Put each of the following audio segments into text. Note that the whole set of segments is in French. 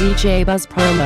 DJ Buzz Promo.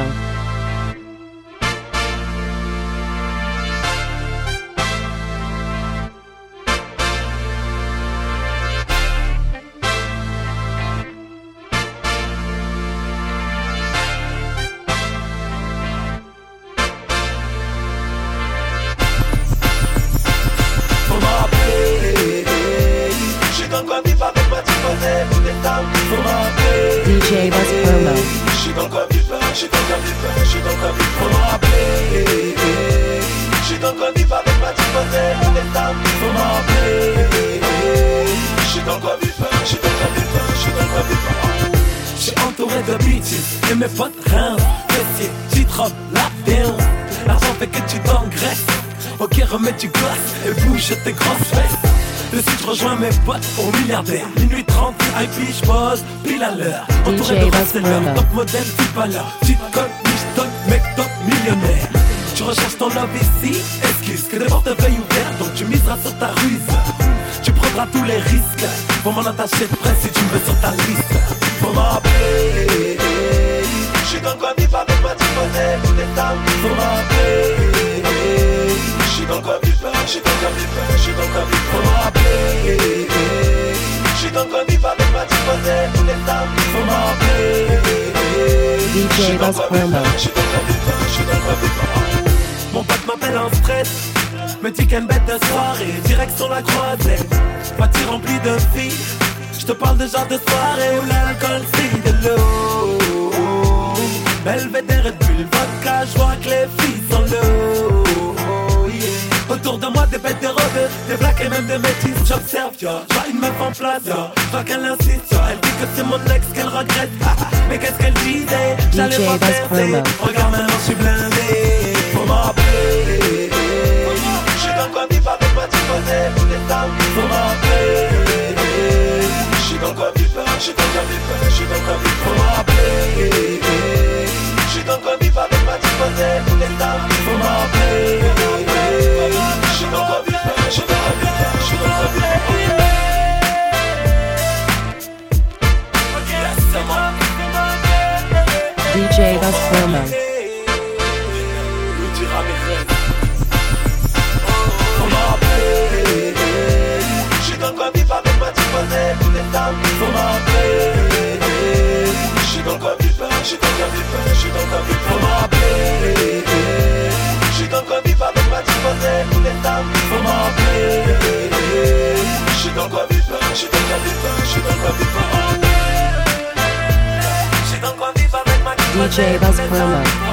DJ Buzz Promo. J'suis dans le coin vivant, j'suis dans le coin vivant, j'suis dans le coin vivant. Faut me rappeler. J'suis dans le coin vivant avec ma petite bonnette, les dames. Faut me rappeler. J'suis dans le coin vivant, j'suis dans le coin vivant, j'suis dans le coin vivant. J'suis entouré de bitches et mes potes rincent. Fessier, j'y drop la viande. L'argent fait que tu t'engraisses. Ok, remets du glace et bouge tes grosses fesses. Le site, rejoins mes potes au milliardaire. Minuit 30, IP, j'pose, pile à l'heure. Entouré de hustlers, top modèle, type à l'heure. Petite cote, mistock, mec top, millionnaire. Tu recherches ton love ici, excuse que des portefeuilles ouverts, donc tu miseras sur ta ruse. Tu prendras tous les risques pour m'en attacher de près si tu me veux sur ta liste. Faut m'appeler. J'suis dans le coin vif avec ma petite bonnette, les dames. Faut m'appeler. J'suis dans le coin vif, j'suis dans le coin vif, j'suis dans le coin vif. Faut m'appeler. J'suis dans le coin vif avec ma petite bonnette, les dames. Faut m'appeler. DJ Buzz Promo. J'suis dans le coin vif, j'suis dans le coin vif. Mon pote m'appelle en stress, me dit qu'elle bête de soirée, direction la croisée. Voiture remplie de filles, j'te parle de genre de soirée où l'alcool c'est de l'eau. Belvédère et Bull, vodka, j'vois que les filles sont l'eau. Autour de moi des bêtes de robes, des blacks et même des métis. J'observe, yo, j'vois une meuf en place, yo. J'vois qu'elle insiste, yo. Elle dit que c'est mon ex qu'elle regrette. Mais qu'est-ce qu'elle disait? J'allais pas percer. Regarde maintenant, j'suis blindé. Faut m'appeler. J'suis dans le coin vif avec ma petite bonnette, les dames. Faut m'appeler. J'suis dans le coin vif, j'suis dans le coin vif, j'suis dans le coin vif. Faut m'appeler. J'suis dans le coin vif avec ma petite bonnette, les dames. Faut m'appeler. J'suis dans le coin vif, j'suis dans le coin vif, j'suis dans le coin vif. DJ Buzz Promo. J'suis dans le coin vif avec ma petite bonnette, les dames. Faut m'appeler. J'suis dans le coin vif, j'suis dans le coin vif, j'suis dans le coin vif. Faut m'appeler. J'suis dans le coin vif avec ma petite bonnette, les dames. Faut m'appeler. J'suis dans le coin vif, j'suis dans le coin vif, j'suis dans le coin vif. J'suis dans le coin vif avec ma petite bonnette, DJ Buzz Promo.